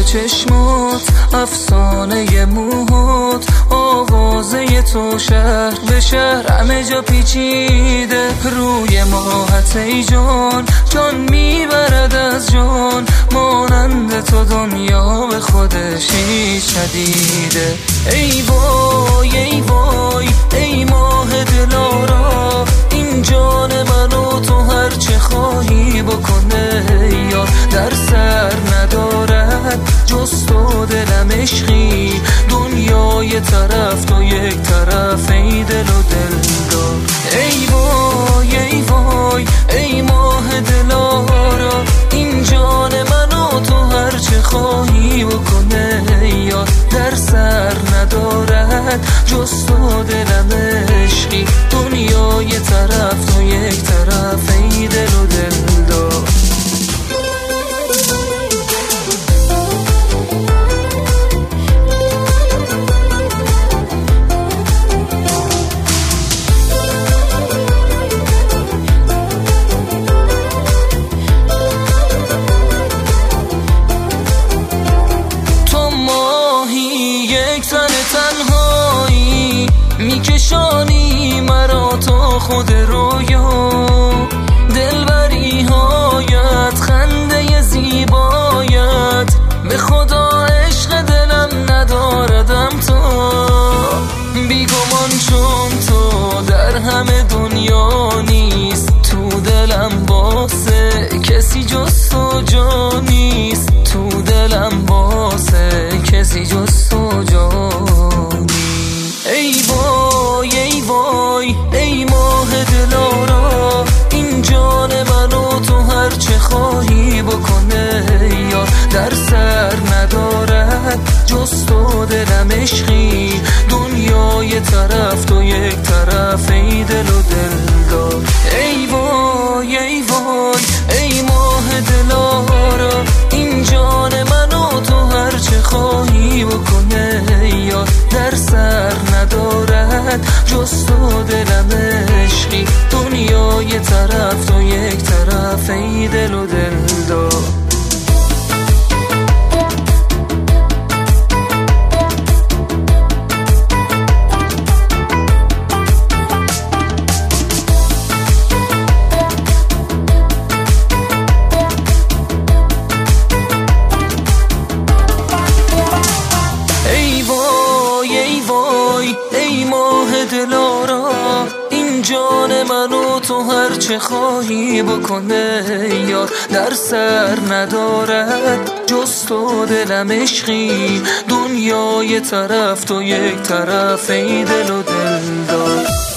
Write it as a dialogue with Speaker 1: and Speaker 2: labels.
Speaker 1: چشمات، افسانه موهات، آوازه تو شهر به شهر همه جا پیچیده. روی ماهت ای جان، جان میبرد از جان، مانند تو دنیا به خودش هیچ ندیده. ای وای ای وای ای ماه دلارا، این جان من و تو هر چه خواهی بکنه یار، در سر ندارد جز تو دلم عشقی، دنیای طرف تو یک طرف ای دل و دلدار. ای وای ای وای ای ماه دلارا، این جان من و تو هر چه خواهی بکنه یار، در سر ندارد جز تو دلم عشقی، دنیای طرف تو یک طرف ای دل و دلدار. تنهایی میکشانی مرا تا خود رویا، دلبری هایت، خنده زیبایت، به خدا عشق دلم نداردم تا بیگمان، چون تو در همه دنیا نیست، تو دلم واسه کسی جز تو جا نیست، تو دلم واسه کسی جز تو جا. ای وای ای وای ای ماه دلارا، این جان من و تو هر چه خواهی بکنه یار، در سر ندارد جز تو دلم عشقی، دنیای طرف تو یک طرف ای دل و دلدار. ای وای ای وای ای ماه دلارا، این جان من و تو هر چه خواهی بکنه یار، در سر ندارد جز تو دلم عشقی، دنیای طرف تو یک طرف ای دل و دلدار. ای ماه دلارا، این جان من و تو هر چه خواهی بکنه یار، در سر ندارد جز تو دلم عشقی، دنیای طرف تو یک طرف ای دل و دلدار.